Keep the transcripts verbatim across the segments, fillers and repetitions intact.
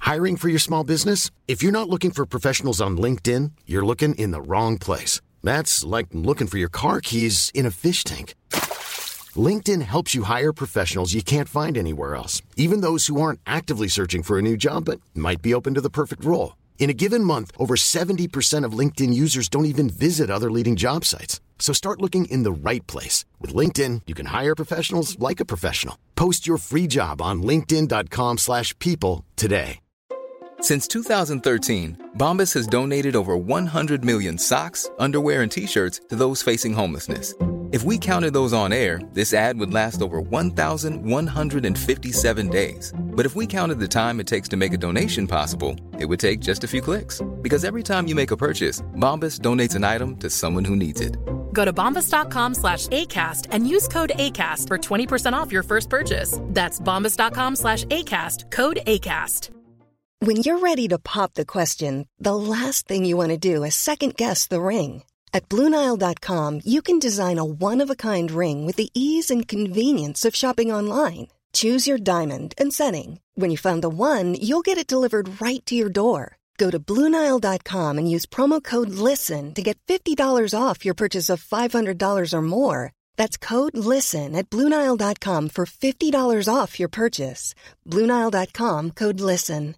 Hiring for your small business? If you're not looking for professionals on LinkedIn, you're looking in the wrong place. That's like looking for your car keys in a fish tank. LinkedIn helps you hire professionals you can't find anywhere else, even those who aren't actively searching for a new job but might be open to the perfect role. In a given month, over seventy percent of LinkedIn users don't even visit other leading job sites. So start looking in the right place. With LinkedIn, you can hire professionals like a professional. Post your free job on linkedin dot com slash people today. Since two thousand thirteen, Bombas has donated over one hundred million socks, underwear, and T-shirts to those facing homelessness. If we counted those on air, this ad would last over one thousand one hundred fifty-seven days. But if we counted the time it takes to make a donation possible, it would take just a few clicks. Because every time you make a purchase, Bombas donates an item to someone who needs it. Go to bombas.com slash ACAST and use code ACAST for twenty percent off your first purchase. That's bombas.com slash ACAST, code ACAST. When you're ready to pop the question, the last thing you want to do is second-guess the ring. At Blue Nile dot com, you can design a one-of-a-kind ring with the ease and convenience of shopping online. Choose your diamond and setting. When you find the one, you'll get it delivered right to your door. Go to Blue Nile dot com and use promo code LISTEN to get fifty dollars off your purchase of five hundred dollars or more. That's code LISTEN at Blue Nile dot com for fifty dollars off your purchase. Blue Nile dot com, code LISTEN.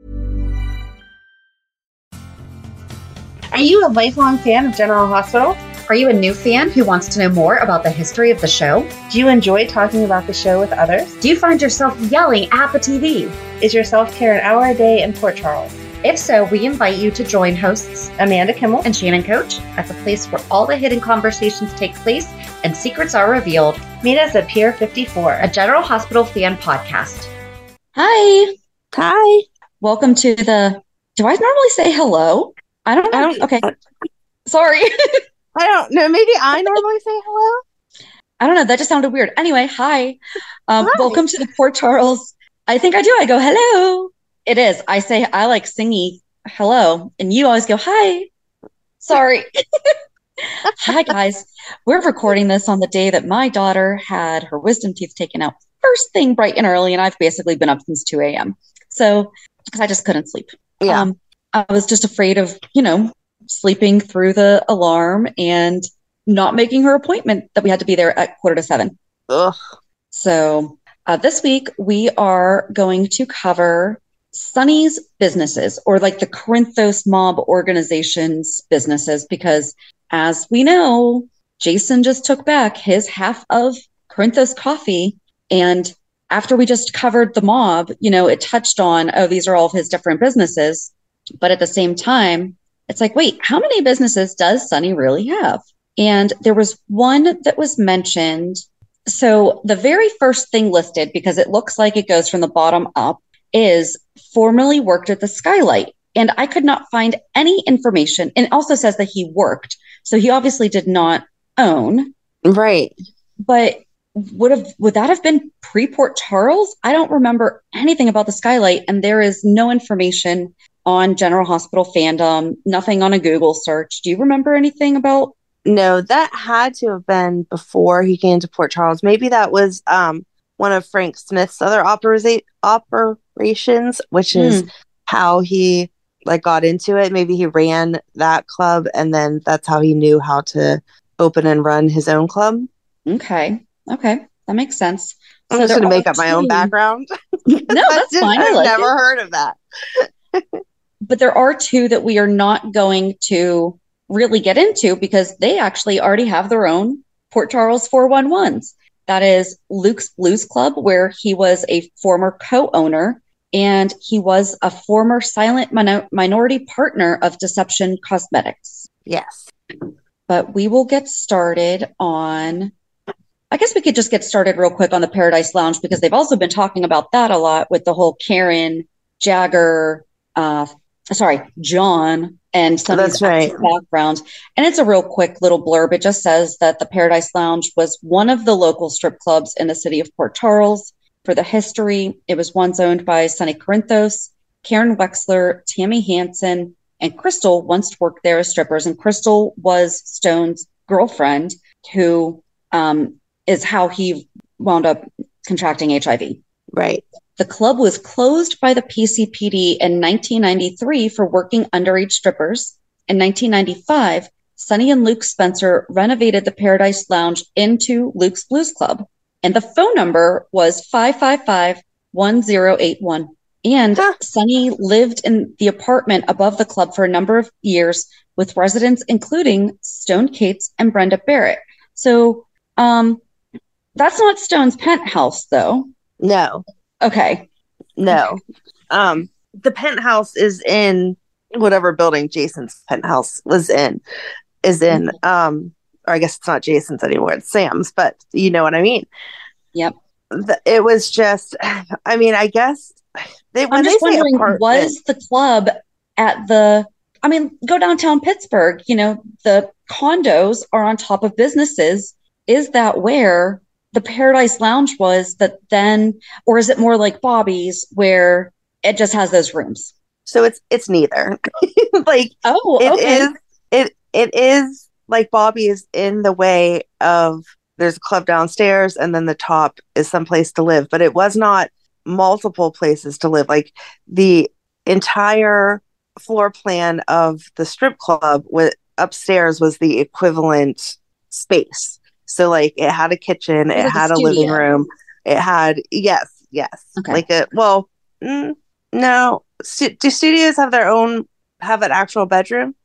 Are you a lifelong fan of General Hospital? Are you a new fan who wants to know more about the history of the show? Do you enjoy talking about the show with others? Do you find yourself yelling at the T V? Is your self-care an hour a day in Port Charles? If so, we invite you to join hosts Amanda Kimmel and Shannon Coach at the place where all the hidden conversations take place and secrets are revealed. Meet us at Pier fifty-four, a General Hospital fan podcast. Hi. Hi. Welcome to the, do I normally say hello? I don't know. I don't, okay. Sorry. I don't know. Maybe I normally say hello. I don't know. That just sounded weird. Anyway, hi. Um, hi. Welcome to the Port Charles. I think I do. I go, hello. It is. I say, I like singing hello. And you always go, hi. Sorry. Hi, guys. We're recording this on the day that my daughter had her wisdom teeth taken out first thing bright and early. And I've basically been up since two a.m. So, because I just couldn't sleep. Yeah. Um, I was just afraid of, you know, sleeping through the alarm and not making her appointment that we had to be there at quarter to seven. Ugh. So uh, this week we are going to cover Sonny's businesses, or like the Corinthos mob organization's businesses, because as we know, Jason just took back his half of Corinthos Coffee. And after we just covered the mob, you know, it touched on, oh, these are all of his different businesses. But at the same time, it's like, wait, how many businesses does Sonny really have? And there was one that was mentioned. So the very first thing listed, because it looks like it goes from the bottom up, is formerly worked at the Skylight. And I could not find any information. And it also says that he worked. So he obviously did not own. Right. But would have would that have been pre-Port Charles? I don't remember anything about the Skylight. And there is no information on General Hospital fandom, nothing on a Google search. Do you remember anything about? No, that had to have been before he came to Port Charles. Maybe that was um, one of Frank Smith's other opera- operations, which is mm. how he like got into it. Maybe he ran that club, and then that's how he knew how to open and run his own club. Okay, okay, that makes sense. I'm so just going to make up my two... own background. No, that's fine. I've I like never it. heard of that. But there are two that we are not going to really get into because they actually already have their own Port Charles four one ones. That is Luke's Blues Club, where he was a former co-owner, and he was a former silent min- minority partner of Deception Cosmetics. Yes. But we will get started on, I guess we could just get started real quick on the Paradise Lounge, because they've also been talking about that a lot with the whole Karen, Jagger, uh, sorry, John, and some That's of the right. background. And it's a real quick little blurb. It just says that the Paradise Lounge was one of the local strip clubs in the city of Port Charles. For the history, it was once owned by Sonny Corinthos, Karen Wexler, Tammy Hansen, and Crystal once worked there as strippers. And Crystal was Stone's girlfriend, who um, is how he wound up contracting H I V. Right. The club was closed by the P C P D in nineteen ninety-three for working underage strippers. In nineteen ninety-five, Sonny and Luke Spencer renovated the Paradise Lounge into Luke's Blues Club. And the phone number was five five five, one zero eight one. And huh. Sonny lived in the apartment above the club for a number of years with residents including Stone Cates and Brenda Barrett. So um, that's not Stone's penthouse, though. No. Okay. No. Um, the penthouse is in whatever building Jason's penthouse was in, is in. Mm-hmm. Um, or I guess it's not Jason's anymore. It's Sam's, but you know what I mean? Yep. The, it was just, I mean, I guess they, when I'm just they say wondering, was the club at the, I mean, go downtown Pittsburgh, you know, the condos are on top of businesses. Is that where the Paradise Lounge was that then, or is it more like Bobby's where it just has those rooms? So it's, it's neither. Like, oh, it okay. is, it, it is like Bobby's in the way of there's a club downstairs and then the top is someplace to live, but it was not multiple places to live. Like the entire floor plan of the strip club with upstairs was the equivalent space. So like it had a kitchen, it, it had a, a living room, it had, yes, yes. Okay. Like it, well, mm, no. St- do studios have their own, have an actual bedroom?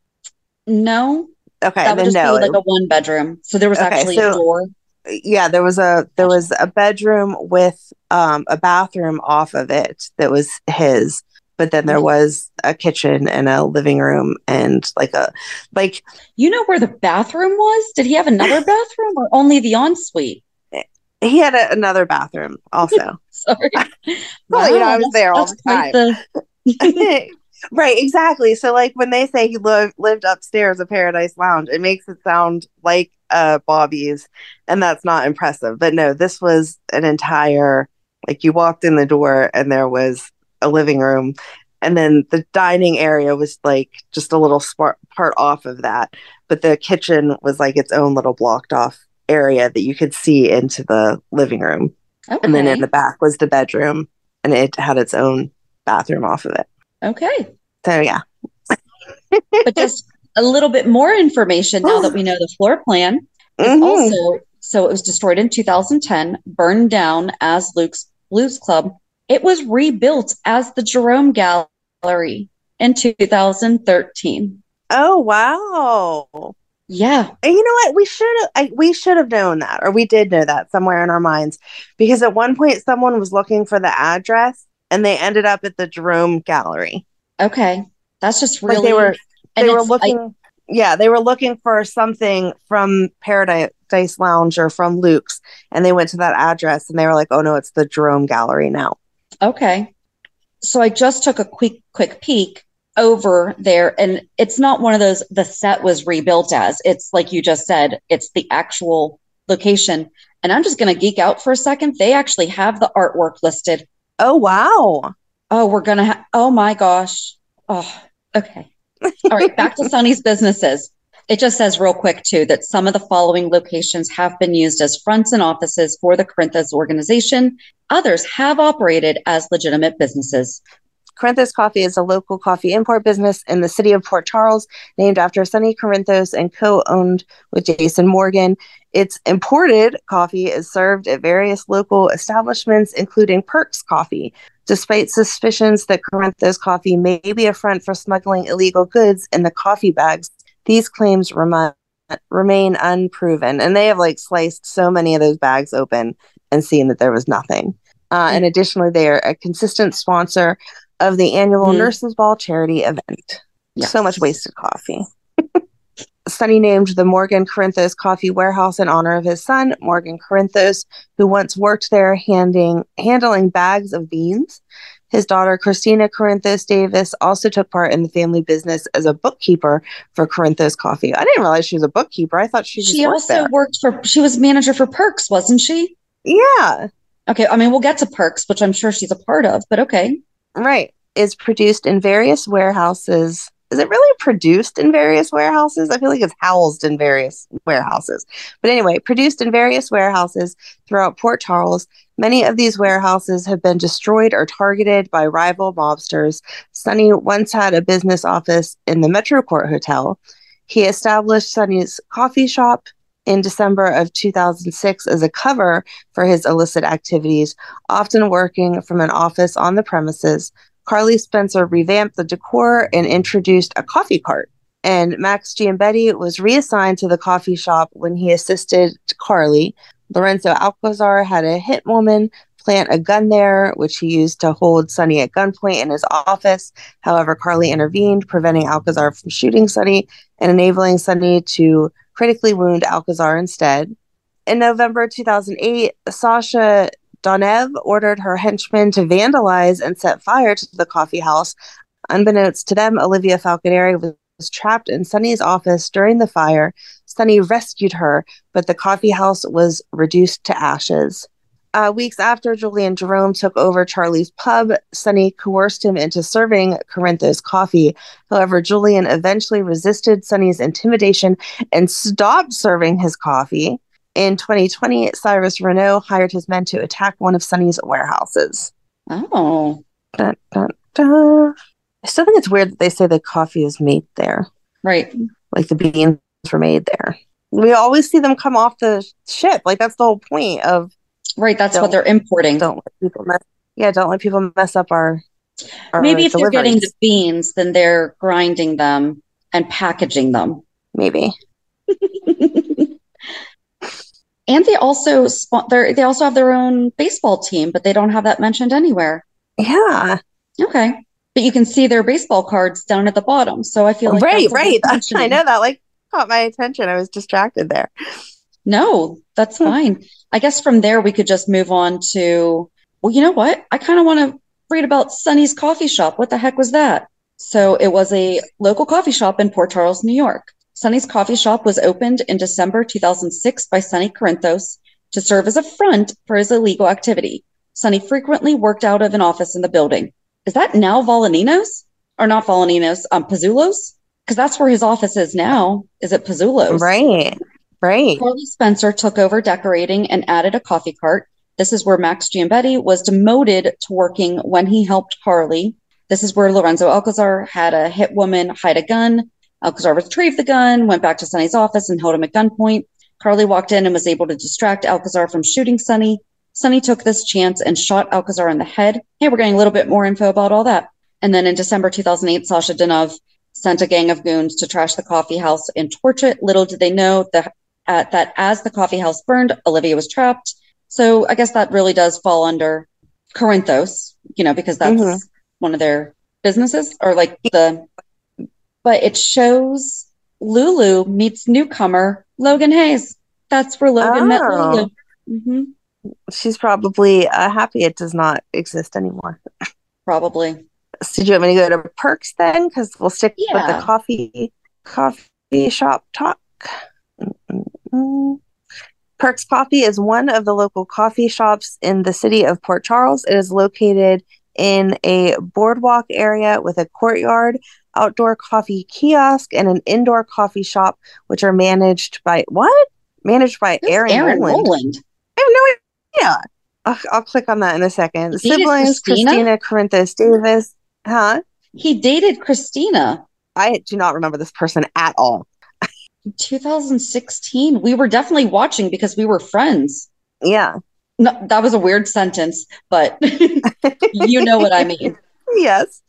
No. Okay. That would then just no. be like a one bedroom. So there was okay, actually so, a door. Yeah, there was a there was a bedroom with um, a bathroom off of it that was his, but then there was a kitchen and a living room and like a like. You know where the bathroom was? Did he have another bathroom or only the ensuite? He had a, another bathroom also. Sorry, well, wow, you know, I was there all the time. The... Right, exactly. So like when they say he lo- lived upstairs at Paradise Lounge, it makes it sound like uh, Bobby's, and that's not impressive. But no, this was an entire, like you walked in the door and there was a living room, and then the dining area was like just a little spart- part off of that. But the kitchen was like its own little blocked off area that you could see into the living room. Okay. And then in the back was the bedroom, and it had its own bathroom off of it. Okay. So yeah. But just a little bit more information now that we know the floor plan. Mm-hmm. Also, so it was destroyed in two thousand ten, burned down as Luke's Blues Club. It was rebuilt as the Jerome Gallery in two thousand thirteen. Oh, wow. Yeah. And you know what? We should have we should have known that, or we did know that somewhere in our minds, because at one point someone was looking for the address and they ended up at the Jerome Gallery. Okay. That's just really... Like they were, they were looking... I, yeah, they were looking for something from Paradise Lounge or from Luke's, and they went to that address and they were like, oh no, it's the Jerome Gallery now. Okay. So I just took a quick, quick peek over there, and it's not one of those the set was rebuilt as. It's like you just said, it's the actual location. And I'm just going to geek out for a second. They actually have the artwork listed. Oh, wow. Oh, we're going to have, oh my gosh. Oh, okay. All right. Back to Sonny's businesses. It just says real quick too, that some of the following locations have been used as fronts and offices for the Corinthos organization. Others have operated as legitimate businesses. Corinthos Coffee is a local coffee import business in the city of Port Charles, named after Sonny Corinthos and co-owned with Jason Morgan. Its imported coffee is served at various local establishments, including Perks Coffee. Despite suspicions that Corinthos Coffee may be a front for smuggling illegal goods in the coffee bags, these claims rem- remain unproven. And they have like sliced so many of those bags open and seen that there was nothing. Uh, and additionally, they are a consistent sponsor of the annual mm. Nurses Ball charity event. Yes. So much wasted coffee. Sonny named the Morgan Corinthos Coffee Warehouse in honor of his son, Morgan Corinthos, who once worked there handing, handling bags of beans. His daughter, Christina Corinthos Davis, also took part in the family business as a bookkeeper for Corinthos Coffee. I didn't realize she was a bookkeeper. I thought she just She worked also there. worked for, she was manager for Perks, wasn't she? Yeah. Okay. I mean, we'll get to Perks, which I'm sure she's a part of, but okay. Right. Is produced in various warehouses. Is it really produced in various warehouses? I feel like it's housed in various warehouses. But anyway, produced in various warehouses throughout Port Charles. Many of these warehouses have been destroyed or targeted by rival mobsters. Sonny once had a business office in the Metrocourt Hotel. He established Sonny's coffee shop in December of two thousand six as a cover for his illicit activities, often working from an office on the premises. Carly Spencer revamped the decor and introduced a coffee cart. And Max Giambetti was reassigned to the coffee shop when he assisted Carly. Lorenzo Alcazar had a hit woman plant a gun there, which he used to hold Sonny at gunpoint in his office. However, Carly intervened, preventing Alcazar from shooting Sonny and enabling Sonny to critically wound Alcazar instead. In November two thousand eight, Sasha Donev ordered her henchmen to vandalize and set fire to the coffee house. Unbeknownst to them, Olivia Falconeri was was trapped in Sonny's office during the fire. Sonny rescued her, but the coffee house was reduced to ashes. Uh, weeks after Julian Jerome took over Charlie's pub, Sonny coerced him into serving Corinthos coffee. However, Julian eventually resisted Sonny's intimidation and stopped serving his coffee. In twenty twenty, Cyrus Renault hired his men to attack one of Sonny's warehouses. Oh. Dun, dun, dun. I still think it's weird that they say the coffee is made there. Right. Like the beans were made there. We always see them come off the ship. Like that's the whole point of. Right. That's what they're importing. Don't let people mess. Yeah. Don't let people mess up our. our Maybe if deliveries. they're getting the beans, then they're grinding them and packaging them. Maybe. And they also sp- they also have their own baseball team, but they don't have that mentioned anywhere. Yeah. Okay. But you can see their baseball cards down at the bottom. So I feel like right, right. I know that like caught my attention. I was distracted there. No, that's fine. I guess from there we could just move on to, well, you know what? I kind of want to read about Sonny's coffee shop. What the heck was that? So it was a local coffee shop in Port Charles, New York. Sonny's coffee shop was opened in December two thousand six by Sonny Corinthos to serve as a front for his illegal activity. Sonny frequently worked out of an office in the building. Is that now Volaninos? Or not Volaninos, um, Pizzulo's? Because that's where his office is now. Is it Pizzulo's? Right, right. Carly Spencer took over decorating and added a coffee cart. This is where Max Giambetti was demoted to working when he helped Carly. This is where Lorenzo Alcazar had a hit woman hide a gun. Alcazar retrieved the gun, went back to Sonny's office and held him at gunpoint. Carly walked in and was able to distract Alcazar from shooting Sonny. Sonny took this chance and shot Alcazar in the head. Hey, we're getting a little bit more info about all that. And then in December two thousand eight, Sasha Denov sent a gang of goons to trash the coffee house and torch it. Little did they know that, uh, that as the coffee house burned, Olivia was trapped. So I guess that really does fall under Corinthos, you know, because that's mm-hmm. one of their businesses or like the, but it shows Lulu meets newcomer Logan Hayes. That's where Logan oh. met Lulu. Mm-hmm. She's probably uh, happy it does not exist anymore. Probably. So do you want me to go to Perks then? Because we'll stick yeah. with the coffee coffee shop talk. Mm-mm-mm. Perks Coffee is one of the local coffee shops in the city of Port Charles. It is located in a boardwalk area with a courtyard, outdoor coffee kiosk, and an indoor coffee shop, which are managed by what? Managed by Aaron, Aaron Rowland. Rowland. I have no idea. I'll, I'll click on that in a second. He Siblings, Christina, Corinthos Davis. Huh? He dated Christina. I do not remember this person at all. two thousand sixteen. We were definitely watching because we were friends. Yeah. No, that was a weird sentence, but you know what I mean. Yes.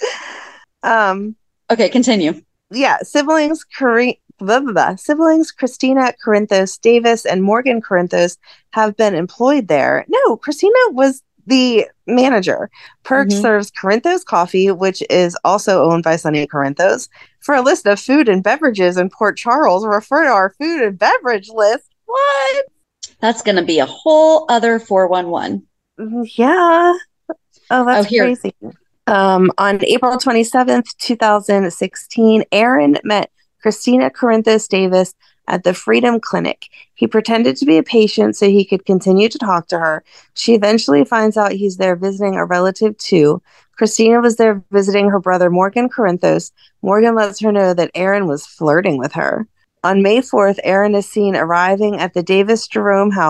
Um. Okay, continue. Yeah. Siblings, Cor- blah, blah, blah. Siblings, Christina, Corinthos Davis, and Morgan Corinthos have been employed there. No, Christina was the manager. Perks mm-hmm. serves Corinthos Coffee, which is also owned by Sonny Corinthos. For a list of food and beverages in Port Charles, refer to our food and beverage list. What? That's going to be a whole other four one one. Yeah. Oh, that's oh, here. crazy. Um, on April twenty-seventh, twenty sixteen, Aaron met Christina Corinthos Davis at the Freedom Clinic. He pretended to be a patient so he could continue to talk to her. She eventually finds out he's there visiting a relative too. Christina was there visiting her brother Morgan Corinthos. Morgan lets her know that Aaron was flirting with her. On May fourth, Aaron is seen arriving at the Davis Jerome house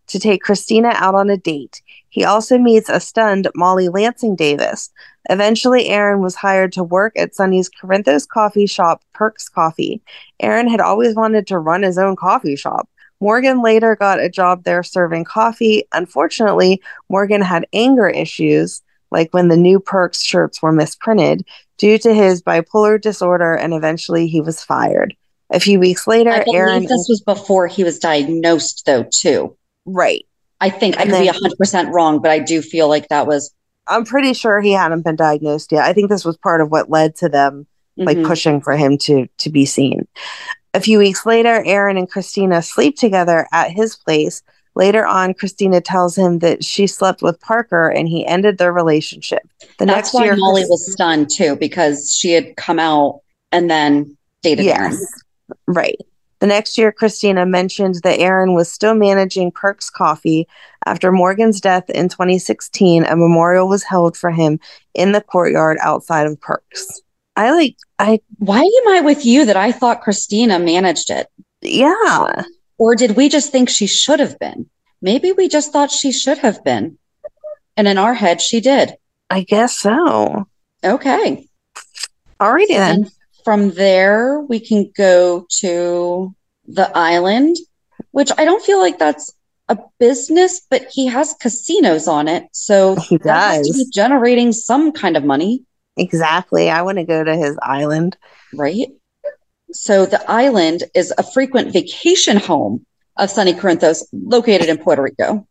to take Christina out on a date. He also meets a stunned Molly Lansing Davis. Eventually, Aaron was hired to work at Sonny's Corinthos coffee shop, Perks Coffee. Aaron had always wanted to run his own coffee shop. Morgan later got a job there serving coffee. Unfortunately, Morgan had anger issues, like when the new Perks shirts were misprinted, due to his bipolar disorder, and eventually he was fired. A few weeks later, I believe Aaron... this was before he was diagnosed, though, too. Right. I think And I could then- be one hundred percent wrong, but I do feel like that was... I'm pretty sure he hadn't been diagnosed yet. I think this was part of what led to them like Mhm. pushing for him to to be seen. A few weeks later, Aaron and Christina sleep together at his place. Later on, Christina tells him that she slept with Parker and he ended their relationship. The That's next why year, Molly Chris- was stunned, too, because she had come out and then dated Yes. Aaron. Right. The next year, Christina mentioned that Aaron was still managing Perks Coffee. After Morgan's death in twenty sixteen, a memorial was held for him in the courtyard outside of Perks. I like, I, Why am I with you that I thought Christina managed it? yeah, Or did we just think she should have been? Maybe we just thought she should have been. And in our head, she did. I guess so. Okay. Alrighty So then. then from there, we can go to the island, which I don't feel like that's a business, but he has casinos on it. So He that has to be does. generating some kind of money, Exactly. I want to go to his island. right? So the island is a frequent vacation home of Sonny Corinthos, located in Puerto Rico.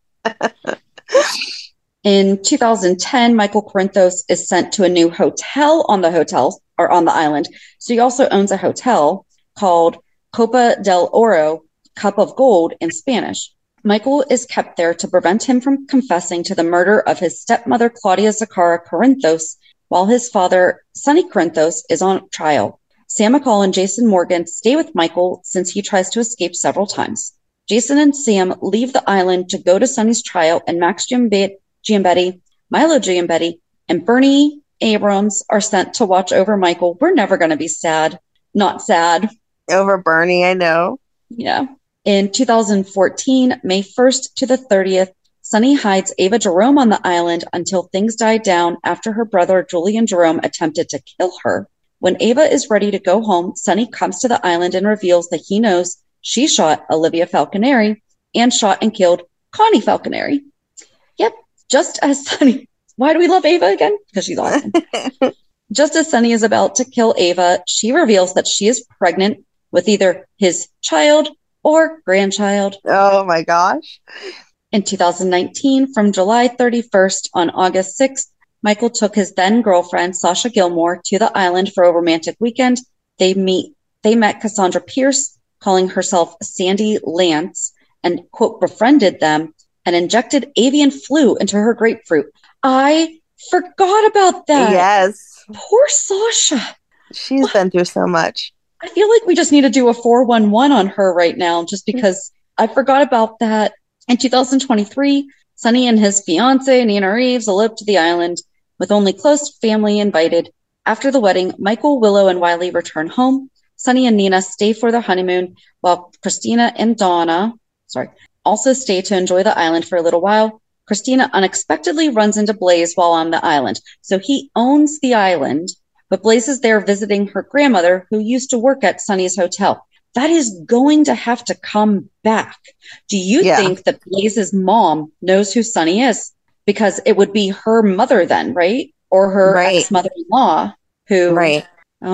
In two thousand ten, Michael Corinthos is sent to a new hotel on the hotel or on the island. So he also owns a hotel called Copa del Oro, Cup of Gold in Spanish. Michael is kept there to prevent him from confessing to the murder of his stepmother, Claudia Zacara Corinthos, while his father, Sonny Corinthos, is on trial. Sam McCall and Jason Morgan stay with Michael since he tries to escape several times. Jason and Sam leave the island to go to Sonny's trial, and Max Giambe- Giambetti, Milo Giambetti, and Bernie Abrams are sent to watch over Michael. We're never going to be sad. Not sad. Over Bernie, I know. Yeah. In two thousand fourteen, May first to the thirtieth, Sonny hides Ava Jerome on the island until things died down after her brother Julian Jerome attempted to kill her. When Ava is ready to go home, Sonny comes to the island and reveals that he knows she shot Olivia Falconeri and shot and killed Connie Falconeri. Yep, just as Sonny... Why do we love Ava again? Because she's awesome. Just as Sonny is about to kill Ava, she reveals that she is pregnant with either his child or grandchild. Oh my gosh. In two thousand nineteen, from July thirty-first on August sixth, Michael took his then girlfriend, Sasha Gilmore, to the island for a romantic weekend. They meet, they met Cassandra Pierce, calling herself Sandy Lance, and, quote, befriended them and injected avian flu into her grapefruit. I forgot about that. Yes. Poor Sasha. She's been through so much. I feel like we just need to do a four one one on her right now, just because I forgot about that. In two thousand twenty-three, Sonny and his fiancee, Nina Reeves, eloped to the island with only close family invited. After the wedding, Michael, Willow, and Wiley return home. Sonny and Nina stay for their honeymoon, while Christina and Donna, sorry, also stay to enjoy the island for a little while. Christina unexpectedly runs into Blaze while on the island. So he owns the island, but Blaze is there visiting her grandmother, who used to work at Sonny's hotel. That is going to have to come back. Do you Yeah. think that Blaze's mom knows who Sonny is? Because it would be her mother then, right? Or her Right. ex-mother-in-law who... Right.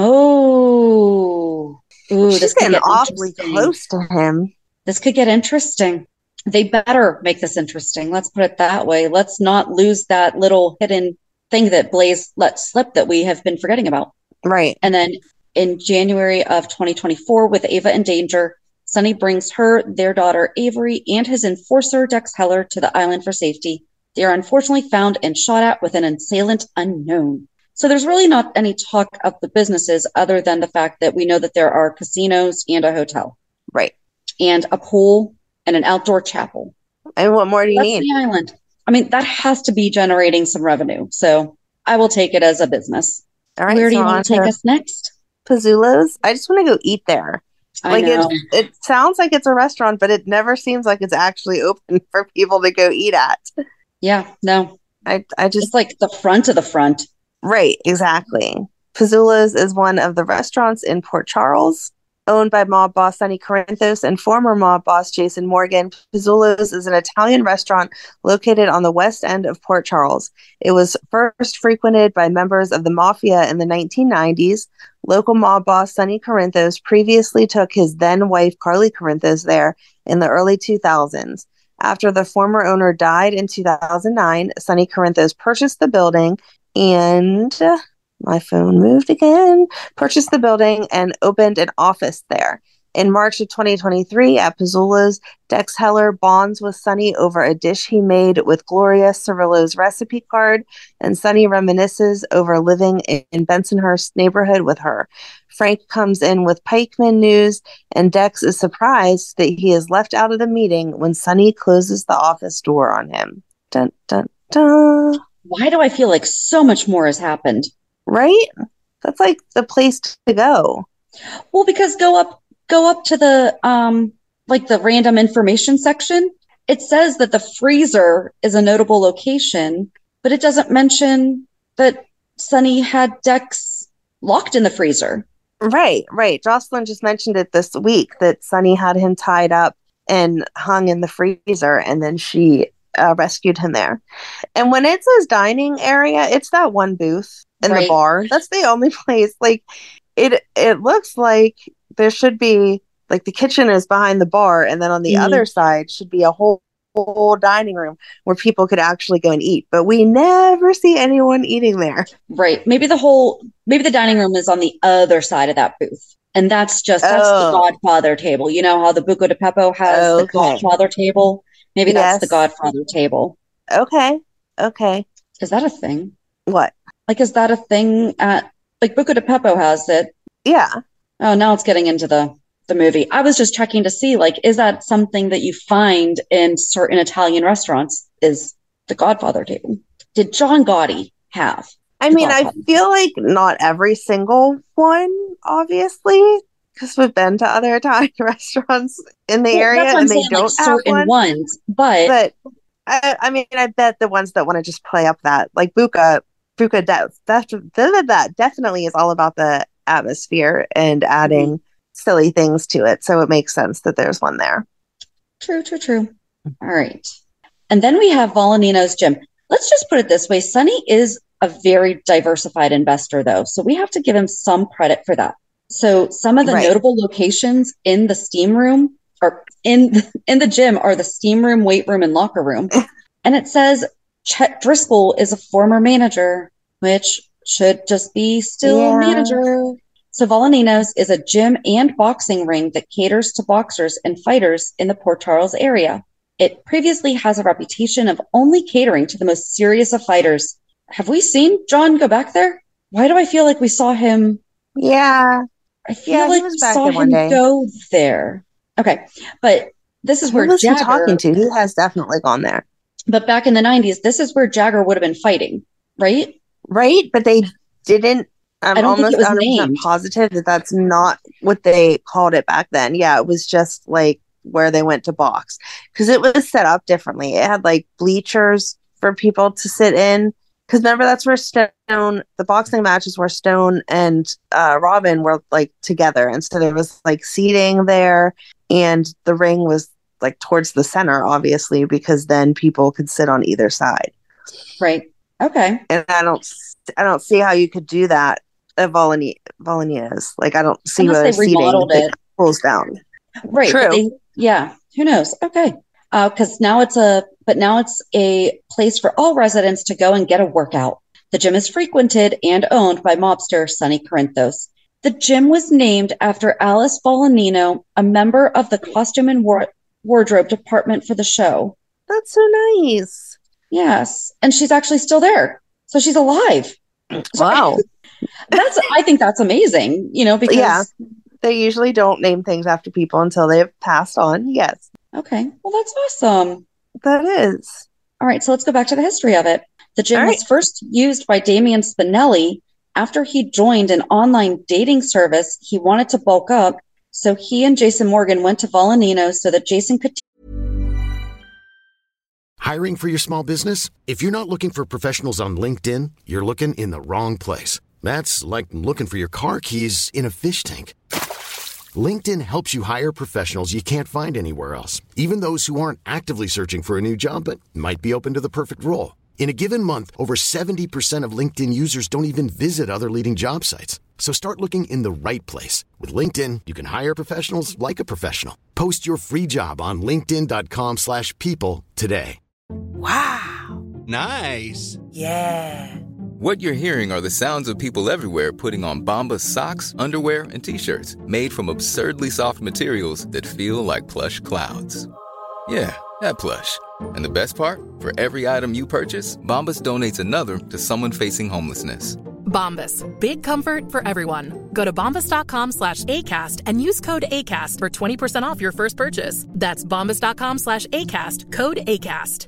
Oh. Ooh, She's this could getting get awfully interesting. close to him. This could get interesting. They better make this interesting. Let's put it that way. Let's not lose that little hidden thing that Blaze let slip that we have been forgetting about. Right. And then in January of twenty twenty-four, with Ava in danger, Sonny brings her, their daughter Avery, and his enforcer Dex Heller to the island for safety. They are unfortunately found and shot at with an assailant unknown. So there's really not any talk of the businesses other than the fact that we know that there are casinos and a hotel Right. and a pool and an outdoor chapel. And what more do you That's need? the island. I mean, that has to be generating some revenue. So I will take it as a business. All right. Where do so you on want to take to us next? Pizzulo's. I just want to go eat there. I Like know. it, it sounds like it's a restaurant, but it never seems like it's actually open for people to go eat at. Yeah, no. I, I just It's like the front of the front. Right, exactly. Pizzula's is one of the restaurants in Port Charles, owned by mob boss Sonny Corinthos and former mob boss Jason Morgan. Pizzula's is an Italian restaurant located on the west end of Port Charles. It was first frequented by members of the mafia in the nineteen nineties. Local mob boss Sonny Corinthos previously took his then wife Carly Corinthos there in the early two thousands. After the former owner died in two thousand nine, Sonny Corinthos purchased the building and uh, my phone moved again, purchased the building and opened an office there. In March of twenty twenty-three at Pizzula's, Dex Heller bonds with Sonny over a dish he made with Gloria Cirillo's recipe card, and Sonny reminisces over living in Bensonhurst neighborhood with her. Frank comes in with pikeman news, and Dex is surprised that he is left out of the meeting when Sonny closes the office door on him. Dun, dun, dun. Why do I feel like so much more has happened? Right? That's like the place to go. Well, because go up go up to the um like the random information section. It says that the freezer is a notable location, but it doesn't mention that Sonny had Dex locked in the freezer. Right, right. Jocelyn just mentioned it this week that Sonny had him tied up and hung in the freezer, and then she uh, rescued him there. And when it says dining area, it's that one booth in Right. the bar. That's the only place. Like it, it looks like there should be like the kitchen is behind the bar, and then on the Mhm. other side should be a whole whole dining room where people could actually go and eat. But we never see anyone eating there. Right. Maybe the whole maybe the dining room is on the other side of that booth. And that's just that's the Oh. Godfather table. You know how the Buco de Beppo has the Okay. Godfather table? Maybe that's the Yes. Godfather table. Okay, okay. Is that a thing? What? Like, is that a thing at like Buco de Beppo has it? Yeah. Oh, now it's getting into the the movie. I was just checking to see, like, is that something that you find in certain Italian restaurants? Is the Godfather table? Did John Gotti have? I the mean, I Godfather? feel like not every single one, obviously, because we've been to other Italian restaurants in the Well, area that's what I'm and they saying, like don't have certain one. ones, but But I, I mean, I bet the ones that want to just play up that, like Buca, Buca de- def- that, that definitely is all about the atmosphere and adding silly things to it. So it makes sense that there's one there. true, true, true. All right. And then we have Volanino's Gym. Let's just put it this way. Sonny is a very diversified investor, though. So we have to give him some credit for that. So some of the Right. notable locations in the steam room or in, in the gym are the steam room, weight room, and locker room. And it says Chet Driscoll is a former manager, which should just be still Yeah. manager. So Volanino's is a gym and boxing ring that caters to boxers and fighters in the Port Charles area. It previously has a reputation of only catering to the most serious of fighters. Have we seen John go back there? Why do I feel like we saw him? Yeah. I feel Yeah, he like was we back saw there one him day. go there. Okay, but this is Who where was he Jagger, talking to? He has definitely gone there. but back in the nineties, this is where Jagger would have been fighting, right? Right? But they didn't. I'm I don't think almost it was one hundred percent named. positive that that's not what they called it back then. Yeah, it was just like where they went to box because it was set up differently. It had like bleachers for people to sit in. Because remember, that's where Stone, the boxing matches where Stone and uh, Robin were like together. And so there was like seating there, and the ring was like towards the center, obviously, because then people could sit on either side. Right. Okay. And I don't, I don't see how you could do that at Volani- Volanias. Like I don't see Unless where they seating remodeled that it. pulls down. Right. True. But they, yeah. Who knows? Okay. Uh, because now it's a, but now it's a place for all residents to go and get a workout. The gym is frequented and owned by mobster Sonny Corinthos. The gym was named after Alice Volanino, a member of the costume and war- wardrobe department for the show. That's so nice. Yes. And she's actually still there. So she's alive. Wow. That's, I think that's amazing, you know, because, Yeah. They usually don't name things after people until they've passed on. Yes, okay. Well, that's awesome. that is. All right, so let's go back to the history of it. The gym All was right. first used by Damian Spinelli after he joined an online dating service. He wanted to bulk up So he and Jason Morgan went to Volanino's so that Jason could. T- Hiring for your small business? If you're not looking for professionals on LinkedIn, you're looking in the wrong place. That's like looking for your car keys in a fish tank. LinkedIn helps you hire professionals you can't find anywhere else, even those who aren't actively searching for a new job but might be open to the perfect role. In a given month, over seventy percent of LinkedIn users don't even visit other leading job sites. So start looking in the right place. With LinkedIn, you can hire professionals like a professional. Post your free job on linkedin dot com slash people today. Wow. Nice. Yeah. What you're hearing are the sounds of people everywhere putting on Bombas socks, underwear, and T-shirts made from absurdly soft materials that feel like plush clouds. Yeah, that plush. And the best part? For every item you purchase, Bombas donates another to someone facing homelessness. Bombas. Big comfort for everyone. Go to bombas.com slash ACAST and use code ACAST for twenty percent off your first purchase. That's bombas.com slash ACAST. Code ACAST.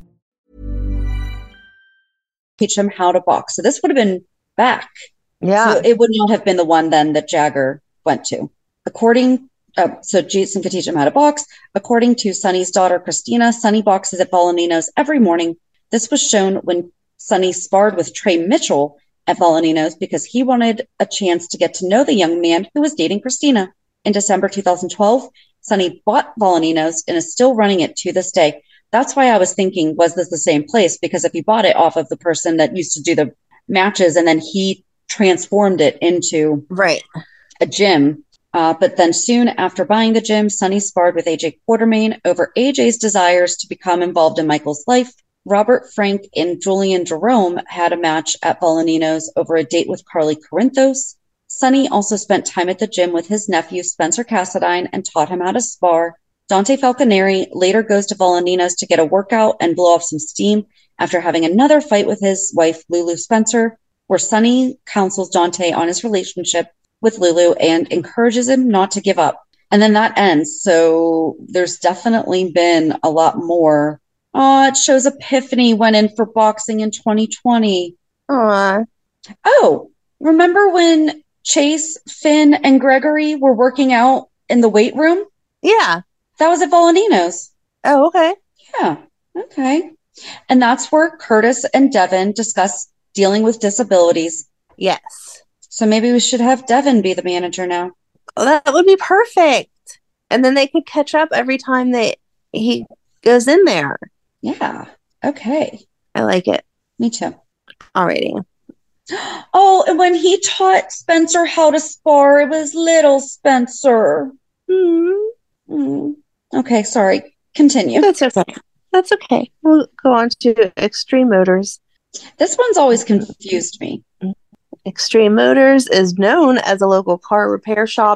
teach him how to box. So this would have been back. Yeah. So it would not have been the one then that Jagger went to. According, uh, so Jason could teach him how to box. According to Sonny's daughter, Christina, Sonny boxes at Volanino's every morning. This was shown when Sonny sparred with Trey Mitchell at Volanino's because he wanted a chance to get to know the young man who was dating Christina. In December two thousand twelve, Sonny bought Volanino's and is still running it to this day. That's why I was thinking, was this the same place? Because if he bought it off of the person that used to do the matches and then he transformed it into right a gym. Uh, but then soon after buying the gym, Sonny sparred with A J Quartermain over A J's desires to become involved in Michael's life. Robert Frank and Julian Jerome had a match at Volanino's over a date with Carly Corinthos. Sonny also spent time at the gym with his nephew, Spencer Cassadine, and taught him how to spar. Dante Falconeri later goes to Volanino's to get a workout and blow off some steam after having another fight with his wife, Lulu Spencer, where Sonny counsels Dante on his relationship with Lulu and encourages him not to give up. And then that ends. So there's definitely been a lot more. Oh, it shows Epiphany went in for boxing in twenty twenty. Aww. Oh, remember when Chase, Finn, and Gregory were working out in the weight room? Yeah. That was at Volanino's. Oh, okay. Yeah. Okay. And that's where Curtis and Devin discuss dealing with disabilities. Yes. So maybe we should have Devin be the manager now. Oh, that would be perfect. And then they could catch up every time that he goes in there. Yeah. Okay. I like it. Me too. Alrighty. Oh, and when he taught Spencer how to spar, it was little Spencer. Mm-hmm. Mm. Okay, sorry. Continue. That's okay. That's okay. We'll go on to Extreme Motors. This one's always confused me. Extreme Motors is known as a local car repair shop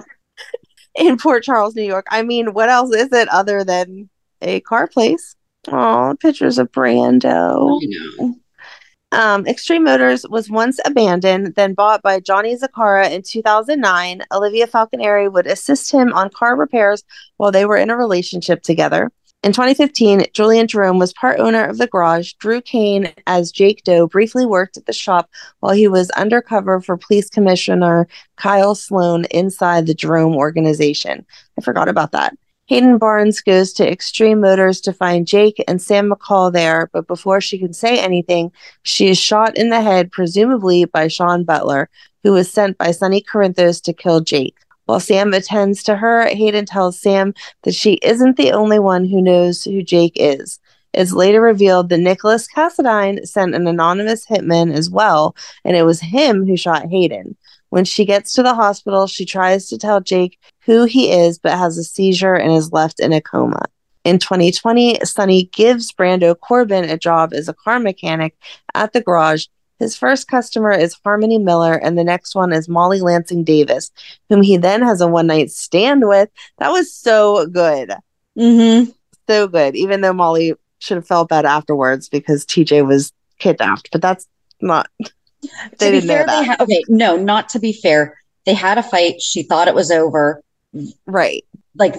in Port Charles, New York. I mean, what else is it other than a car place? Oh, pictures of Brando. I know. Um, Extreme Motors was once abandoned, then bought by Johnny Zaccara in two thousand nine. Olivia Falconeri would assist him on car repairs while they were in a relationship together. In twenty fifteen, Julian Jerome was part owner of the garage. Drew Kane, as Jake Doe, briefly worked at the shop while he was undercover for Police Commissioner Kyle Sloan inside the Jerome organization. I forgot about that. Hayden Barnes goes to Extreme Motors to find Jake and Sam McCall there, but before she can say anything, she is shot in the head, presumably by Sean Butler, who was sent by Sonny Corinthos to kill Jake. While Sam attends to her, Hayden tells Sam that she isn't the only one who knows who Jake is. It's later revealed that Nicholas Cassadine sent an anonymous hitman as well, and it was him who shot Hayden. When she gets to the hospital, she tries to tell Jake who he is, but has a seizure and is left in a coma. In twenty twenty, Sonny gives Brando Corbin a job as a car mechanic at the garage. His first customer is Harmony Miller, and the next one is Molly Lansing Davis, whom he then has a one-night stand with. That was so good. Mm-hmm. So good, even though Molly should have felt bad afterwards because T J was kidnapped, but that's not... They to be didn't fair, know that. they ha- okay, no, not to be fair. They had a fight. She thought it was over. Right. Like,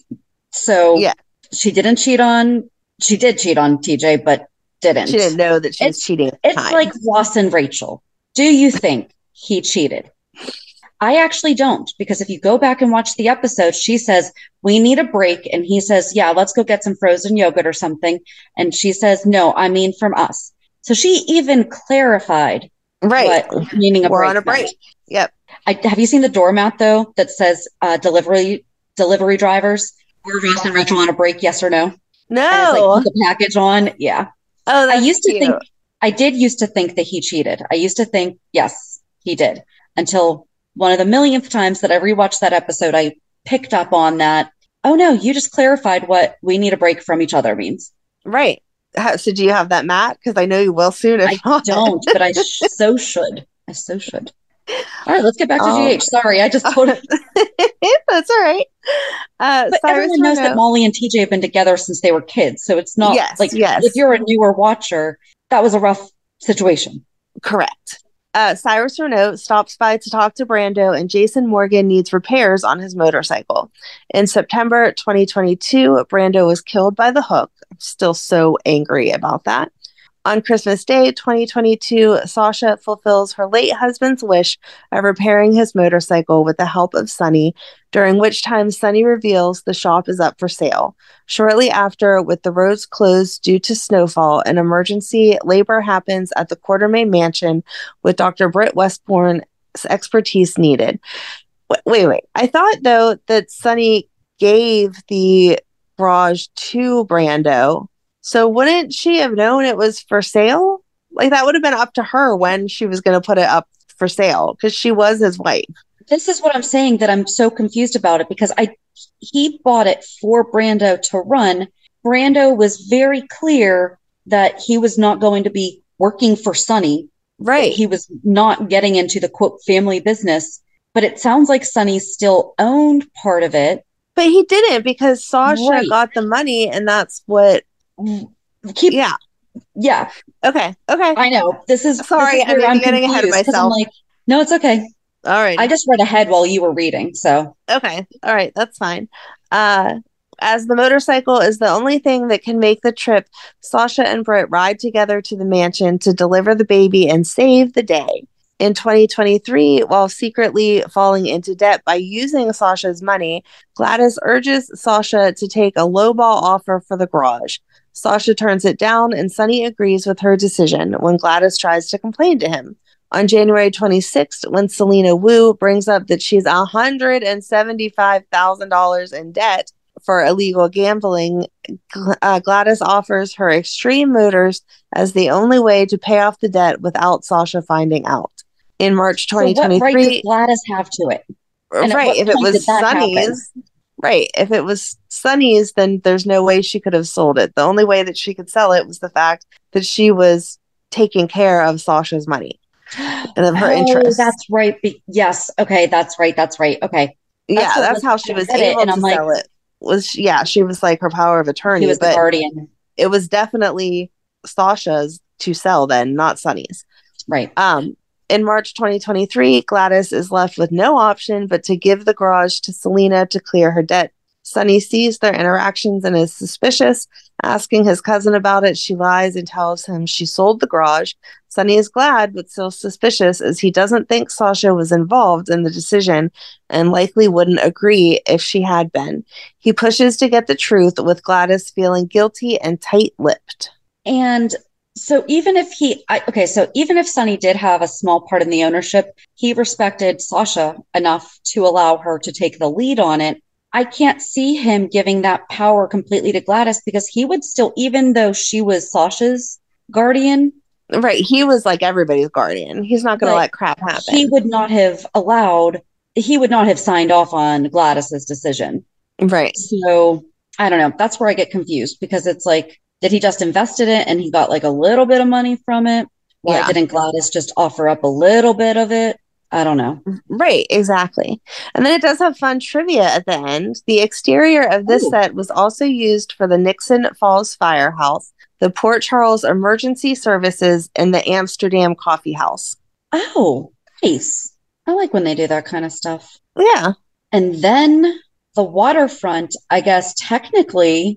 so yeah. She didn't cheat on, she did cheat on T J, but didn't. She didn't know that she it's, was cheating at It's the time. like Ross and Rachel. Do you think he cheated? I actually don't, because if you go back and watch the episode, she says, we need a break. And he says, yeah, let's go get some frozen yogurt or something. And she says, no, I mean from us. So she even clarified Right. what meaning a We're break on a break. meant. Yep. I, have you seen the doormat, though, that says uh, delivery delivery drivers? Were Ross and Rachel on a break, yes or no? And it's like, No. put the package on. Yeah. Oh, I that's used to cute. think, I did used to think that he cheated. I used to think, yes, he did. Until one of the millionth times that I rewatched that episode, I picked up on that. Oh, no, you just clarified what we need a break from each other means. Right. How- So do you have that, Matt? Because I know you will soon. If I not. don't, but I sh- so should. I so should. All right, let's get back to Um, G H. Sorry, I just told it. That's all right. Uh, But Cyrus everyone knows that Renaud- Molly and T J have been together since they were kids. So it's not Yes, like yes. if you're a newer watcher, that was a rough situation. Correct. Uh, Cyrus Renaud stops by to talk to Brando, and Jason Morgan needs repairs on his motorcycle. In September twenty twenty-two, Brando was killed by the hook. I'm still so angry about that. On Christmas Day, twenty twenty-two, Sasha fulfills her late husband's wish of repairing his motorcycle with the help of Sunny, during which time Sunny reveals the shop is up for sale. Shortly after, with the roads closed due to snowfall, an emergency labor happens at the Quartermain mansion with Doctor Britt Westbourne's expertise needed. Wait, wait, wait. I thought, though, that Sunny gave the garage to Brando. So wouldn't she have known it was for sale? Like, that would have been up to her when she was going to put it up for sale, because she was his wife. This is what I'm saying, that I'm so confused about it, because I he bought it for Brando to run. Brando was very clear that he was not going to be working for Sunny. Right. He was not getting into the quote family business. But it sounds like Sunny still owned part of it. But he didn't, because Sasha Right. got the money, and that's what. Keep, Yeah. yeah, Okay. Okay. I know. This is Sorry, this is I where may be getting ahead of confused, 'cause I'm myself. like, no, it's okay. All right. I just read ahead while you were reading, so Okay. All right. That's fine. Uh, as the motorcycle is the only thing that can make the trip, Sasha and Britt ride together to the mansion to deliver the baby and save the day. In twenty twenty-three, while secretly falling into debt by using Sasha's money, Gladys urges Sasha to take a lowball offer for the garage. Sasha turns it down, and Sunny agrees with her decision when Gladys tries to complain to him. On January twenty-sixth, when Selena Wu brings up that she's one hundred seventy-five thousand dollars in debt for illegal gambling, Gl- uh, Gladys offers her Extreme Motors as the only way to pay off the debt without Sasha finding out. In March so what right twenty-twenty-three, does Gladys have to it? And at right, what if it point was did that happen? Sunny's, right, if it was Sunny's, then there's no way she could have sold it. The only way that she could sell it was the fact that she was taking care of Sasha's money and of her Oh, interests. that's right. Be- yes. Okay. That's right. That's right. Okay. yeah, that's what that's was- how she I was read it, able and to I'm like- sell it. Was yeah, she was like her power of attorney, He was the but guardian. it was definitely Sasha's to sell then, not Sunny's. Right. Um, in March twenty twenty-three, Gladys is left with no option but to give the garage to Selena to clear her debt. Sunny sees their interactions and is suspicious. Asking his cousin about it, she lies and tells him she sold the garage. Sunny is glad but still suspicious, as he doesn't think Sasha was involved in the decision and likely wouldn't agree if she had been. He pushes to get the truth, with Gladys feeling guilty and tight-lipped. And so even if he, I, okay, so even if Sunny did have a small part in the ownership, he respected Sasha enough to allow her to take the lead on it. I can't see him giving that power completely to Gladys, because he would still, even though she was Sasha's guardian, Right, he was like everybody's guardian. He's not going to But let crap happen. he would not have allowed, he would not have signed off on Gladys's decision. Right. So I don't know. That's where I get confused, because it's like, did he just invest in it and he got like a little bit of money from it? Why Yeah. didn't Gladys just offer up a little bit of it? I don't know. Right, exactly. And then it does have fun trivia at the end. The exterior of this Ooh. set was also used for the Nixon Falls Firehouse, the Port Charles Emergency Services, and the Amsterdam Coffee House. Oh, nice. I like when they do that kind of stuff. Yeah. And then the waterfront, I guess, technically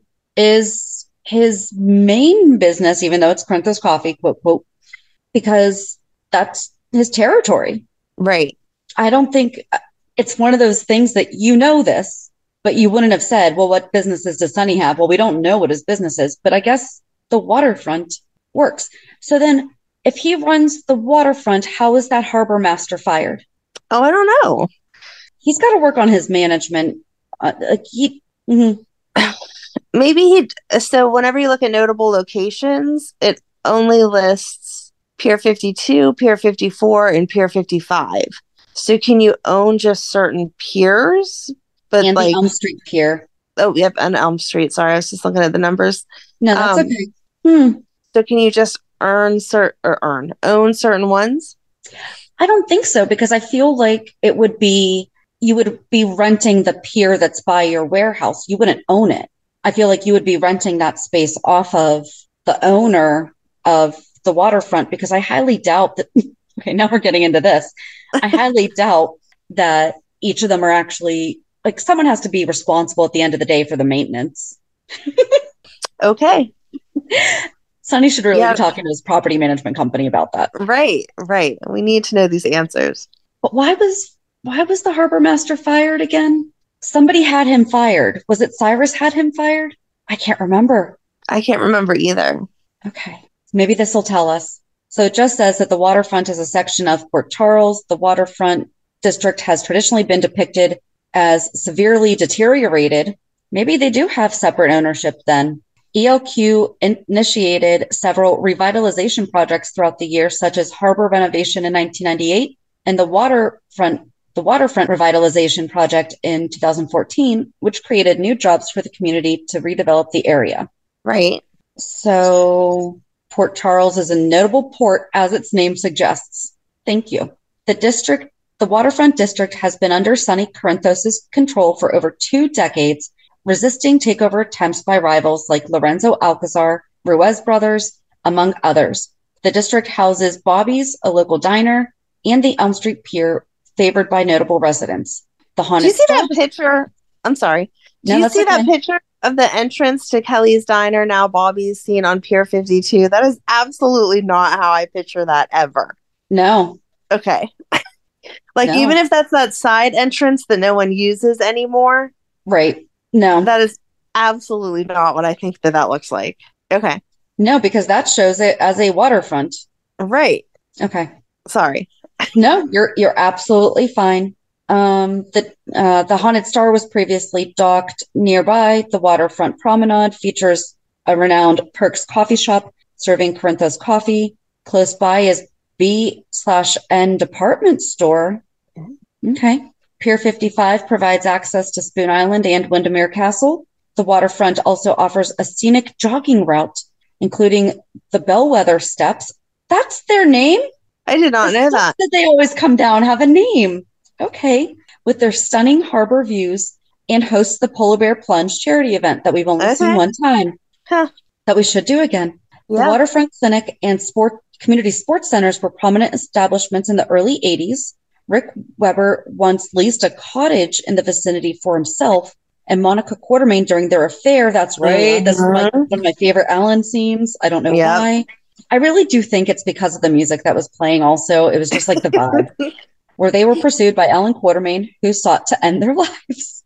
is his main business, even though it's Corinthos Coffee, quote, quote, because that's his territory. Right. I don't think it's one of those things that you know this, but you wouldn't have said, well, what businesses does Sunny have? Well, we don't know what his business is, but I guess the waterfront works. So then if he runs the waterfront, how is that harbor master fired? Oh, I don't know. He's got to work on his management. Uh, like he, mm-hmm. Maybe he, so whenever you look at notable locations, it only lists Pier fifty-two, Pier fifty-four, and Pier fifty-five. So can you own just certain piers? But and like the Elm Street Pier. Oh, yep, and Elm Street. Sorry, I was just looking at the numbers. No, that's Um, okay. Hmm. So can you just earn cert or earn own certain ones? I don't think so, because I feel like it would be, you would be renting the pier that's by your warehouse. You wouldn't own it. I feel like you would be renting that space off of the owner of the waterfront, because I highly doubt that, okay, now we're getting into this. I highly doubt that each of them are actually, like, someone has to be responsible at the end of the day for the maintenance. Okay. Sonny should really Yeah. be talking to his property management company about that. Right, right. We need to know these answers. But why was why was the harbor master fired again? Somebody had him fired. Was it Cyrus had him fired? I can't remember. I can't remember either. Okay. Maybe this will tell us. So it just says that the waterfront is a section of Port Charles. The waterfront district has traditionally been depicted as severely deteriorated. Maybe they do have separate ownership then. E L Q in- initiated several revitalization projects throughout the year, such as harbor renovation in nineteen ninety-eight and the waterfront the waterfront revitalization project in two thousand fourteen, which created new jobs for the community to redevelop the area. Right. So Port Charles is a notable port, as its name suggests. Thank you. The district, the waterfront district has been under Sonny Corinthos' control for over two decades, resisting takeover attempts by rivals like Lorenzo Alcazar, Ruiz Brothers, among others. The district houses Bobby's, a local diner, and the Elm Street Pier, favored by notable residents. The Do Haunted you see Star- that picture? I'm sorry. Do No, you that's see that okay. picture of the entrance to Kelly's Diner, now Bobby's, seen on Pier fifty-two? That is absolutely not how I picture that ever. No. Okay. Like, No. even if that's that side entrance that no one uses anymore, Right. No. that is absolutely not what I think that that looks like. Okay. No, because that shows it as a waterfront. Right. Okay. Sorry. No, you're you're absolutely fine. Um, the uh, the Haunted Star was previously docked nearby. The waterfront promenade features a renowned Perks coffee shop serving Corinthos coffee. Close by is B slash N department store. Okay. Pier fifty-five provides access to Spoon Island and Windermere Castle. The waterfront also offers a scenic jogging route, including the Bellwether Steps. That's their name? I did not The know steps that. that they always come down have a name. Okay. With their stunning harbor views, and hosts the Polar Bear Plunge charity event that we've only Okay. seen one time. Huh. That we should do again. The Yeah. Waterfront Clinic and sport community sports centers were prominent establishments in the early eighties. Rick Weber once leased a cottage in the vicinity for himself and Monica Quartermain during their affair. That's right. That's my, Mhm. one of my favorite Ellen scenes. I don't know Yep. why. I really do think it's because of the music that was playing also. It was just like the vibe. Where they were pursued by Ellen Quartermain, who sought to end their lives.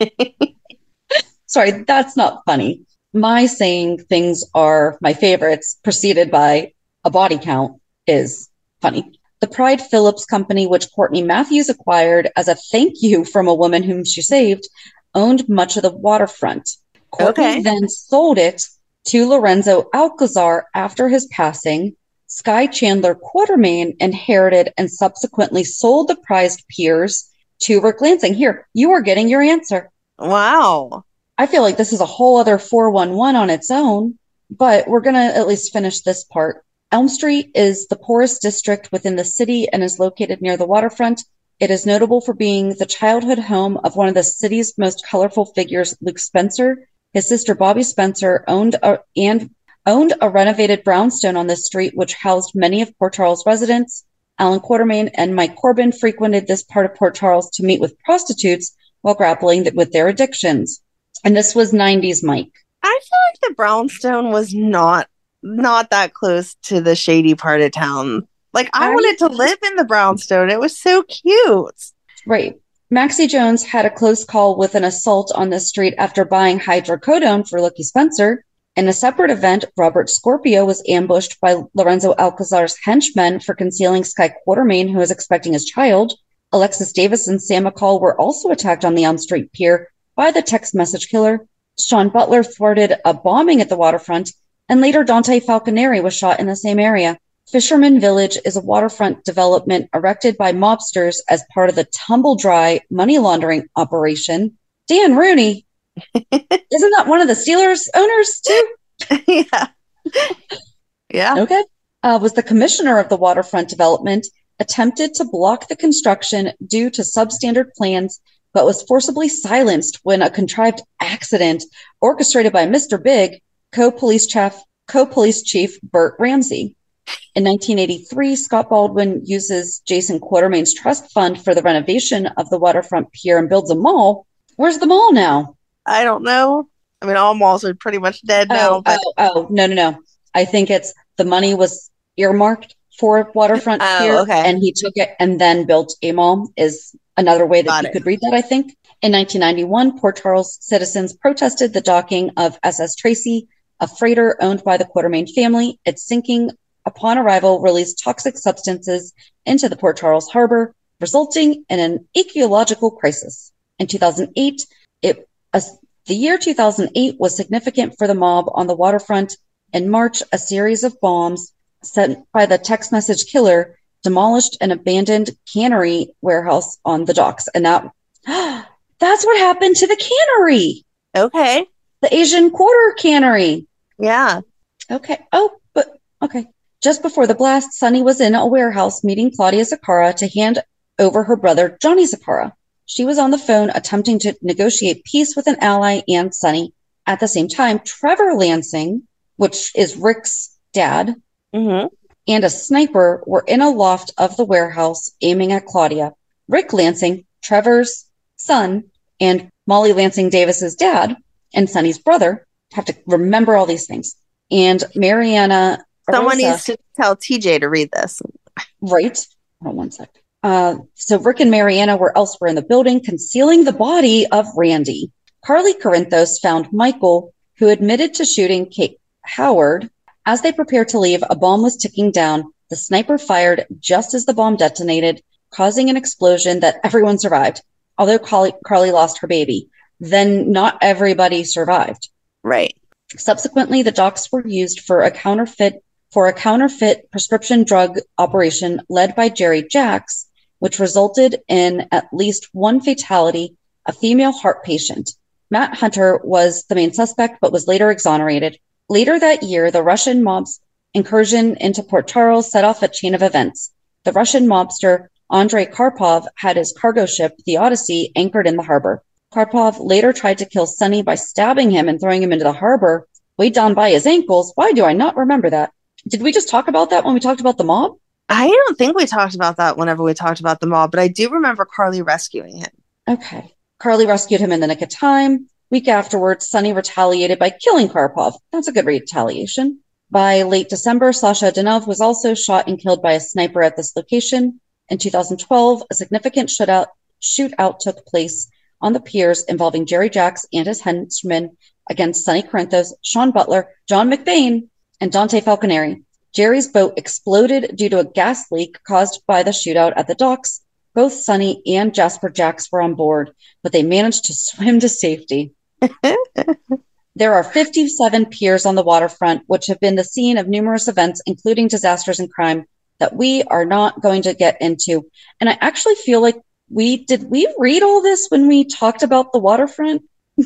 Sorry, that's not funny. My saying things are my favorites, preceded by a body count, is funny. The Pride Phillips Company, which Courtney Matthews acquired as a thank you from a woman whom she saved, owned much of the waterfront. Courtney Okay. then sold it to Lorenzo Alcazar after his passing. Sky Chandler Quartermain inherited and subsequently sold the prized piers to Rick Lansing. Here, you are getting your answer. Wow. I feel like this is a whole other four one one on its own, but we're going to at least finish this part. Elm Street is the poorest district within the city and is located near the waterfront. It is notable for being the childhood home of one of the city's most colorful figures, Luke Spencer. His sister Bobby Spencer owned a, and owned a renovated brownstone on this street, which housed many of Port Charles residents. Alan Quartermain and Mike Corbin frequented this part of Port Charles to meet with prostitutes while grappling with their addictions. And this was nineties Mike. I feel like the brownstone was not not that close to the shady part of town Like, I I- wanted to live in the brownstone. It was so cute. Right. Maxie Jones had a close call with an assault on the street after buying hydrocodone for Lucky Spencer. In a separate event, Robert Scorpio was ambushed by Lorenzo Alcazar's henchmen for concealing Sky Quartermain, who was expecting his child. Alexis Davis and Sam McCall were also attacked on the Elm Street Pier by the text message killer. Sean Butler thwarted a bombing at the waterfront, and later Dante Falconeri was shot in the same area. Fisherman Village is a waterfront development erected by mobsters as part of the Tumble Dry money laundering operation. Dan Rooney, isn't that one of the Steelers owners too? Yeah. Yeah. Okay. Uh, was the commissioner of the waterfront development, attempted to block the construction due to substandard plans, but was forcibly silenced when a contrived accident orchestrated by Mister Big, co-police chief, co-police chief Burt Ramsey. In nineteen eighty-three, Scott Baldwin uses Jason Quartermain's trust fund for the renovation of the waterfront pier and builds a mall. Where's the mall now? I don't know. I mean, all malls are pretty much dead now. Oh, But oh, oh, no, no, no. I think it's the money was earmarked for waterfront Oh, pier, okay. and he took it and then built a mall is another way that Got you it. could read that, I think. In nineteen ninety-one, Port Charles citizens protested the docking of S S Tracy, a freighter owned by the Quartermain family. Its sinking upon arrival released toxic substances into the Port Charles harbor, resulting in an ecological crisis. In two thousand eight, it uh, the year two thousand eight was significant for the mob on the waterfront. In March, a series of bombs sent by the text message killer demolished an abandoned cannery warehouse on the docks. And that that's what happened to the cannery, okay. the Asian Quarter cannery. Yeah. Okay. Oh, but okay. Just before the blast, Sunny was in a warehouse meeting Claudia Zaccara to hand over her brother, Johnny Zaccara. She was on the phone attempting to negotiate peace with an ally and Sunny. At the same time, Trevor Lansing, which is Rick's dad, Mm-hmm. and a sniper were in a loft of the warehouse aiming at Claudia. Rick Lansing, Trevor's son, and Molly Lansing Davis's dad, and Sunny's brother, have to remember all these things. And Mariana Someone Rosa- needs to tell T J to read this. Right. Hold on one sec. Uh, so Rick and Mariana were elsewhere in the building, concealing the body of Randy. Carly Corinthos found Michael, who admitted to shooting Kate Howard. As they prepared to leave, a bomb was ticking down. The sniper fired just as the bomb detonated, causing an explosion that everyone survived. Although Carly, Carly lost her baby, then not everybody survived. Right. Subsequently, the docks were used for a counterfeit for a counterfeit prescription drug operation led by Jerry Jacks, which resulted in at least one fatality, a female heart patient. Matt Hunter was the main suspect, but was later exonerated. Later that year, the Russian mob's incursion into Port Charles set off a chain of events. The Russian mobster Andrei Karpov had his cargo ship, the Odyssey, anchored in the harbor. Karpov later tried to kill Sonny by stabbing him and throwing him into the harbor, weighed down by his ankles. Why do I not remember that? Did we just talk about that when we talked about the mob? I don't think we talked about that whenever we talked about the mob, but I do remember Carly rescuing him. Okay. Carly rescued him in the nick of time. Week afterwards, Sonny retaliated by killing Karpov. That's a good retaliation. By late December, Sasha Denov was also shot and killed by a sniper at this location. In two thousand twelve, a significant shootout, shootout took place on the piers involving Jerry Jacks and his henchmen against Sonny Corinthos, Sean Butler, John McBain, and Dante Falconeri. Jerry's boat exploded due to a gas leak caused by the shootout at the docks. Both Sonny and Jasper Jacks were on board, but they managed to swim to safety. There are fifty-seven piers on the waterfront, which have been the scene of numerous events, including disasters and crime, that we are not going to get into. And I actually feel like we did we read all this when we talked about the waterfront?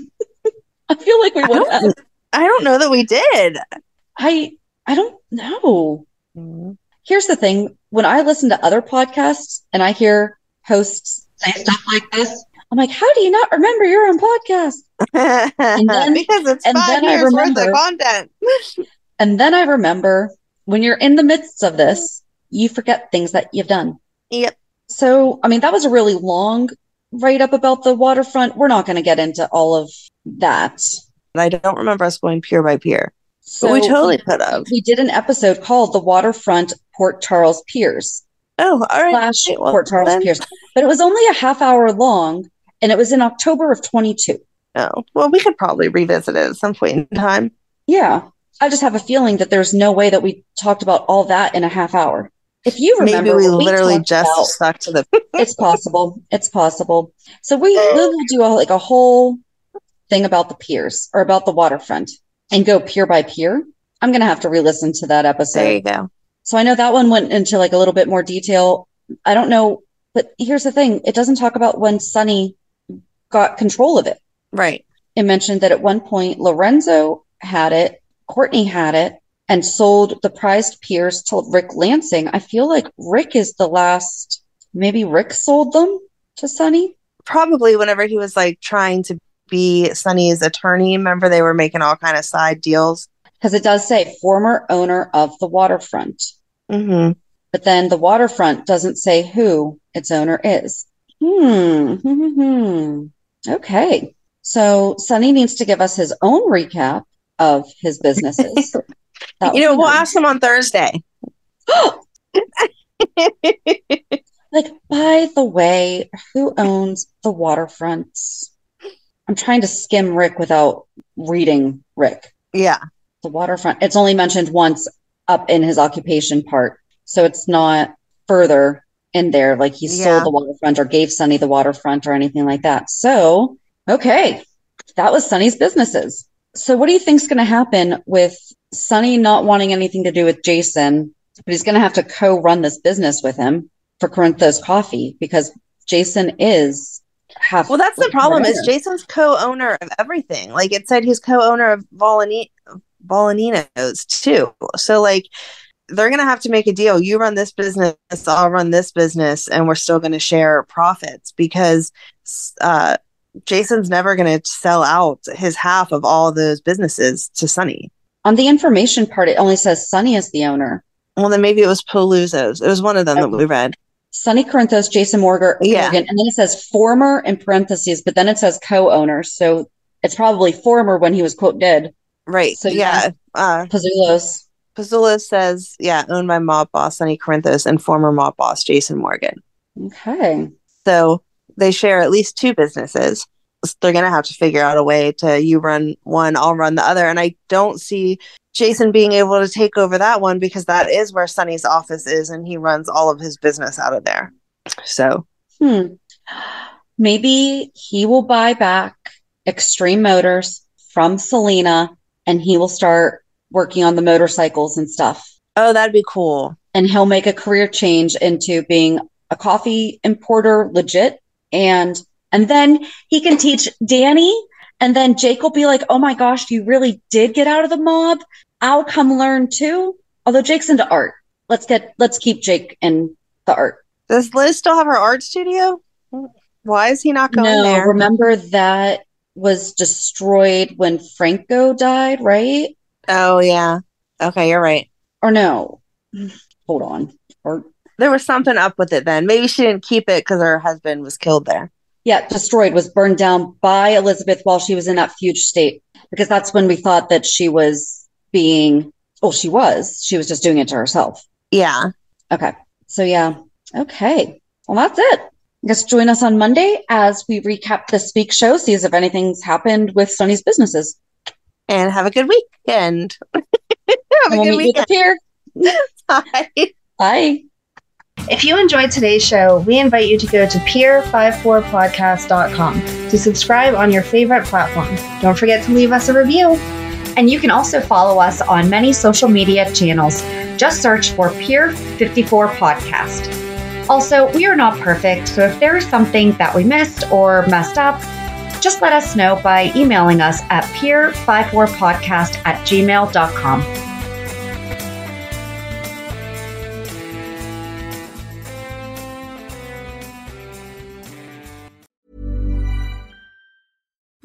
I feel like we I would have. don't, I don't know that we did. I I don't know. Mm-hmm. Here's the thing. When I listen to other podcasts and I hear hosts say stuff like this, I'm like, how do you not remember your own podcast? And then- because it's and five then I years worth remember- of content. And then I remember when you're in the midst of this, you forget things that you've done. Yep. So, I mean, that was a really long write-up about the waterfront. We're not going to get into all of that. But I don't remember us going pier by pier. So But we totally could have. We did an episode called The Waterfront Port Charles Piers. Oh, all right. Slash Well, Port Charles then- Piers. But it was only a half hour long, and it was in October of twenty-two. Oh, well, we could probably revisit it at some point in time. Yeah. I just have a feeling that there's no way that we talked about all that in a half hour. If you remember, Maybe we what literally talked just about- stuck to the. it's possible. It's possible. So we we will do a, like a whole thing about the piers or about the waterfront and go pier by pier. I'm gonna have to re-listen to that episode. There you go. So I know that one went into like a little bit more detail. I don't know, but here's the thing: it doesn't talk about when Sonny got control of it. Right. It mentioned that at one point Lorenzo had it, Courtney had it, and sold the prized piers to Rick Lansing. I feel like Rick is the last. Maybe Rick sold them to Sonny. Probably whenever he was like trying to be Sonny's attorney. Remember, they were making all kind of side deals. Because it does say former owner of the waterfront. Mm-hmm. But then the waterfront doesn't say who its owner is. Hmm. Hmm. Okay. So Sonny needs to give us his own recap of his businesses. That You know, would be we'll nice. ask him on Thursday. Like, by the way, who owns the waterfronts? I'm trying to skim Rick without reading Rick. Yeah. The waterfront. It's only mentioned once up in his occupation part. So it's not further in there, like he Yeah. sold the waterfront or gave Sonny the waterfront or anything like that. So, okay, that was Sonny's businesses. So what do you think's going to happen with Sonny not wanting anything to do with Jason, but he's going to have to co-run this business with him for Corinthos Coffee because Jason is half. Well, that's the problem is owner. Jason's co-owner of everything. Like it said, he's co-owner of Volani- Volaninos too. So like they're going to have to make a deal. You run this business, I'll run this business, and we're still going to share profits because uh, Jason's never going to sell out his half of all of those businesses to Sonny. On the information part, it only says Sonny is the owner. Well, then maybe it was Palooza's. It was one of them that we read. Sonny Corinthos, Jason Morgan, Yeah. Morgan, and then it says former in parentheses, but then it says co-owner. So it's probably former when he was quote dead. Right. So, yeah. Uh, Pazzulos. Pizzula says, yeah, owned by mob boss Sonny Corinthos and former mob boss Jason Morgan. Okay. So they share at least two businesses. They're going to have to figure out a way to you run one, I'll run the other. And I don't see Jason being able to take over that one because that is where Sonny's office is and he runs all of his business out of there. So Hmm. Maybe he will buy back Extreme Motors from Selena and he will start working on the motorcycles and stuff. oh, that'd be cool. And he'll make a career change into being a coffee importer legit. And and then he can teach Danny. And then Jake will be like, oh my gosh, you really did get out of the mob. I'll come learn too. Although Jake's into art. Let's get let's keep Jake in the art. Does Liz still have her art studio? Why is he not going No, there? remember that was destroyed when Franco died, right? Oh, yeah. Okay, you're right. Or no? Hold on. Or There was something up with it then. Maybe she didn't keep it because her husband was killed there. yeah, destroyed, was burned down by Elizabeth while she was in that fugue state. Because that's when we thought that she was being, well, she was. She was just doing it to herself. Yeah. Okay. So yeah. Okay. Well, that's it. I guess join us on Monday as we recap this week's show, see if anything's happened with Sonny's businesses. And have a good weekend. have And a we'll good meet you at weekend. the pier. Bye. Bye. If you enjoyed today's show, we invite you to go to peer fifty-four podcast dot com to subscribe on your favorite platform. Don't forget to leave us a review. And you can also follow us on many social media channels. Just search for Peer fifty-four Podcast. Also, we are not perfect, so if there is something that we missed or messed up, just let us know by emailing us at peer fifty-four podcast at gmail dot com.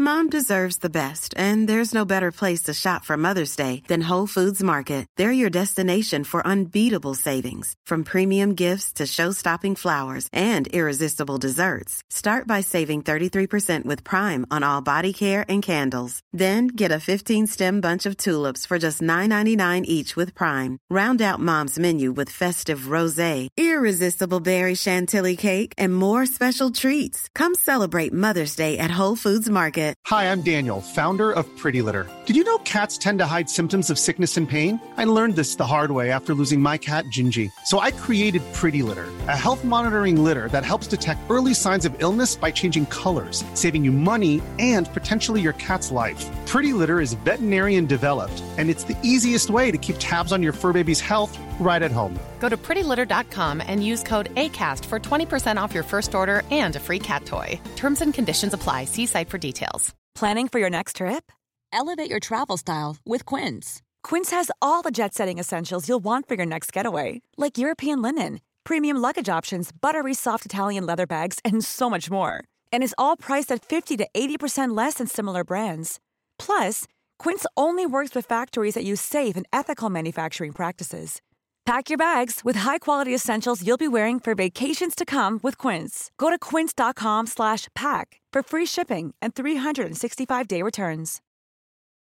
Mom deserves the best, and there's no better place to shop for Mother's Day than Whole Foods Market. They're your destination for unbeatable savings, from premium gifts to show-stopping flowers and irresistible desserts. Start by saving thirty-three percent with Prime on all body care and candles. Then get a fifteen-stem bunch of tulips for just nine ninety-nine each with Prime. Round out Mom's menu with festive rosé, irresistible berry chantilly cake, and more special treats. Come celebrate Mother's Day at Whole Foods Market. Hi, I'm Daniel, founder of Pretty Litter. Did you know cats tend to hide symptoms of sickness and pain? I learned this the hard way after losing my cat, Gingy. So I created Pretty Litter, a health monitoring litter that helps detect early signs of illness by changing colors, saving you money and potentially your cat's life. Pretty Litter is veterinarian developed, and it's the easiest way to keep tabs on your fur baby's health right at home. Go to pretty litter dot com and use code ACAST for twenty percent off your first order and a free cat toy. Terms and conditions apply. See site for details. Planning for your next trip? Elevate your travel style with Quince. Quince has all the jet-setting essentials you'll want for your next getaway, like European linen, premium luggage options, buttery soft Italian leather bags, and so much more. And is all priced at fifty to eighty percent less than similar brands. Plus, Quince only works with factories that use safe and ethical manufacturing practices. Pack your bags with high-quality essentials you'll be wearing for vacations to come with Quince. Go to quince dot com slash pack for free shipping and three sixty-five day returns.